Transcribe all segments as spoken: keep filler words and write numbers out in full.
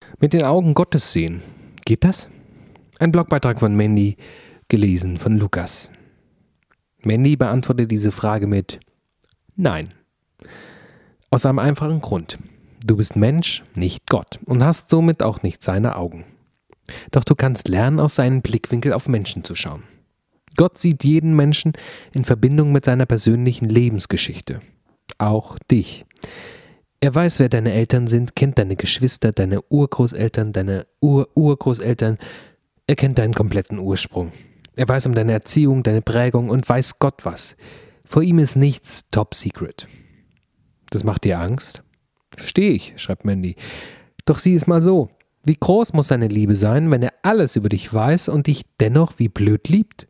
Mit den Augen Gottes sehen. Geht das? Ein Blogbeitrag von Mandy, gelesen von Lukas. Mandy beantwortet diese Frage mit Nein. Aus einem einfachen Grund. Du bist Mensch, nicht Gott und hast somit auch nicht seine Augen. Doch du kannst lernen, aus seinem Blickwinkel auf Menschen zu schauen. Gott sieht jeden Menschen in Verbindung mit seiner persönlichen Lebensgeschichte. Auch dich. Er weiß, wer deine Eltern sind, kennt deine Geschwister, deine Urgroßeltern, deine Ur-Urgroßeltern. Er kennt deinen kompletten Ursprung. Er weiß um deine Erziehung, deine Prägung und weiß Gott was. Vor ihm ist nichts top secret. Das macht dir Angst? Verstehe ich, schreibt Mandy. Doch sieh es mal so. Wie groß muss seine Liebe sein, wenn er alles über dich weiß und dich dennoch wie blöd liebt?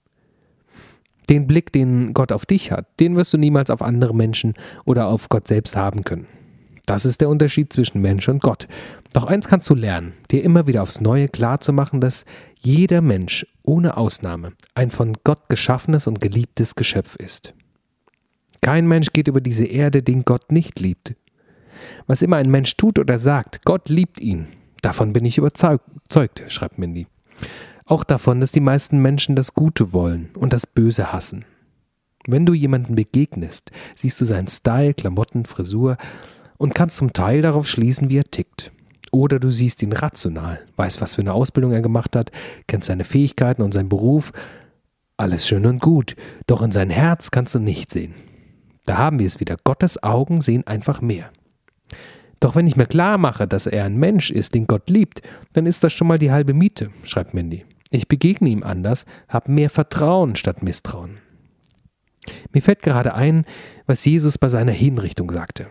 Den Blick, den Gott auf dich hat, den wirst du niemals auf andere Menschen oder auf Gott selbst haben können. Das ist der Unterschied zwischen Mensch und Gott. Doch eins kannst du lernen, dir immer wieder aufs Neue klarzumachen, dass jeder Mensch ohne Ausnahme ein von Gott geschaffenes und geliebtes Geschöpf ist. Kein Mensch geht über diese Erde, den Gott nicht liebt. Was immer ein Mensch tut oder sagt, Gott liebt ihn. Davon bin ich überzeugt, schreibt Mandy. Auch davon, dass die meisten Menschen das Gute wollen und das Böse hassen. Wenn du jemandem begegnest, siehst du seinen Style, Klamotten, Frisur und kannst zum Teil darauf schließen, wie er tickt. Oder du siehst ihn rational, weißt, was für eine Ausbildung er gemacht hat, kennst seine Fähigkeiten und seinen Beruf. Alles schön und gut, doch in sein Herz kannst du nicht sehen. Da haben wir es wieder. Gottes Augen sehen einfach mehr. Doch wenn ich mir klar mache, dass er ein Mensch ist, den Gott liebt, dann ist das schon mal die halbe Miete, schreibt Mandy. Ich begegne ihm anders, habe mehr Vertrauen statt Misstrauen. Mir fällt gerade ein, was Jesus bei seiner Hinrichtung sagte.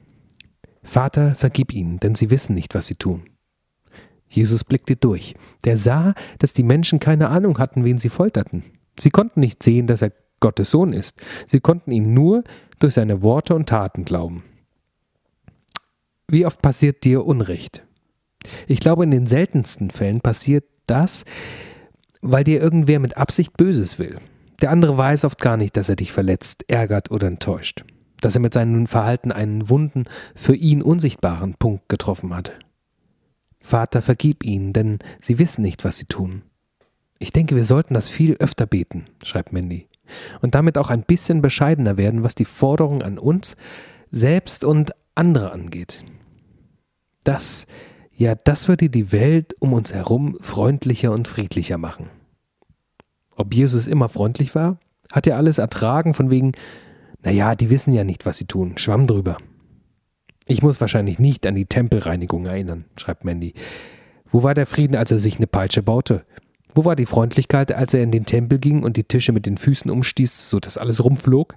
Vater, vergib ihnen, denn sie wissen nicht, was sie tun. Jesus blickte durch. Der sah, dass die Menschen keine Ahnung hatten, wen sie folterten. Sie konnten nicht sehen, dass er Gottes Sohn ist. Sie konnten ihn nur durch seine Worte und Taten glauben. Wie oft passiert dir Unrecht? Ich glaube, in den seltensten Fällen passiert das, weil dir irgendwer mit Absicht Böses will. Der andere weiß oft gar nicht, dass er dich verletzt, ärgert oder enttäuscht. Dass er mit seinem Verhalten einen wunden, für ihn unsichtbaren Punkt getroffen hat. Vater, vergib ihnen, denn sie wissen nicht, was sie tun. Ich denke, wir sollten das viel öfter beten, schreibt Mandy. Und damit auch ein bisschen bescheidener werden, was die Forderung an uns selbst und andere angeht. Das, ja, das würde die Welt um uns herum freundlicher und friedlicher machen. Ob Jesus immer freundlich war? Hat er alles ertragen von wegen, naja, die wissen ja nicht, was sie tun, schwamm drüber. Ich muss wahrscheinlich nicht an die Tempelreinigung erinnern, schreibt Mandy. Wo war der Frieden, als er sich eine Peitsche baute? Wo war die Freundlichkeit, als er in den Tempel ging und die Tische mit den Füßen umstieß, sodass alles rumflog?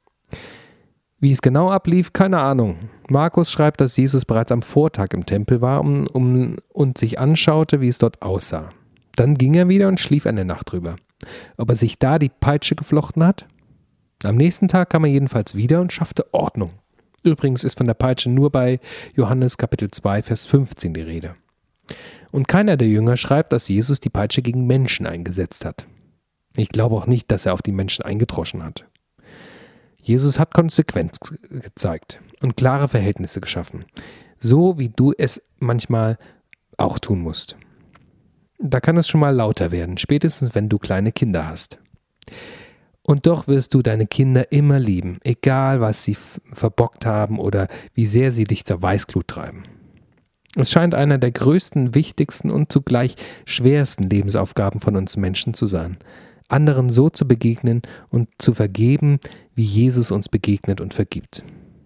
Wie es genau ablief, keine Ahnung. Markus schreibt, dass Jesus bereits am Vortag im Tempel war um, um, und sich anschaute, wie es dort aussah. Dann ging er wieder und schlief eine Nacht drüber. Ob er sich da die Peitsche geflochten hat? Am nächsten Tag kam er jedenfalls wieder und schaffte Ordnung. Übrigens ist von der Peitsche nur bei Johannes Kapitel zwei, Vers fünfzehn die Rede. Und keiner der Jünger schreibt, dass Jesus die Peitsche gegen Menschen eingesetzt hat. Ich glaube auch nicht, dass er auf die Menschen eingedroschen hat. Jesus hat Konsequenz gezeigt und klare Verhältnisse geschaffen, so wie du es manchmal auch tun musst. Da kann es schon mal lauter werden, spätestens wenn du kleine Kinder hast. Und doch wirst du deine Kinder immer lieben, egal was sie f- verbockt haben oder wie sehr sie dich zur Weißglut treiben. Es scheint einer der größten, wichtigsten und zugleich schwersten Lebensaufgaben von uns Menschen zu sein, anderen so zu begegnen und zu vergeben, wie Jesus uns begegnet und vergibt.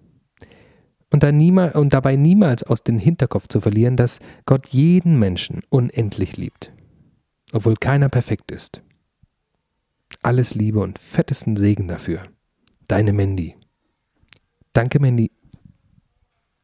Und, dann niemals, und dabei niemals aus dem Hinterkopf zu verlieren, dass Gott jeden Menschen unendlich liebt, obwohl keiner perfekt ist. Alles Liebe und fettesten Segen dafür. Deine Mandy. Danke, Mandy.